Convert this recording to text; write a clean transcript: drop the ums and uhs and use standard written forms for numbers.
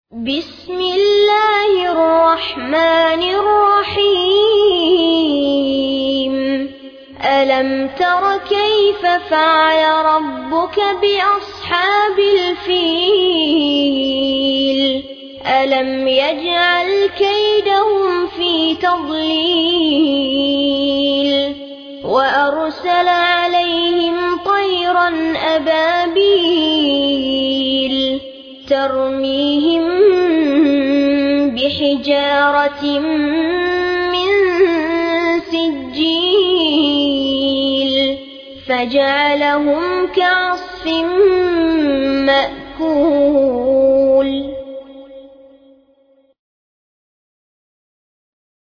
بسم الله الرحمن الرحيم ألم تر كيف فعل ربك بأصحاب الفيل ألم يجعل كيدهم في تضليل وأرسل عليهم طيرا أبابيل ترميهم بحجارة من سجيل فجعلهم كعصف مأكول.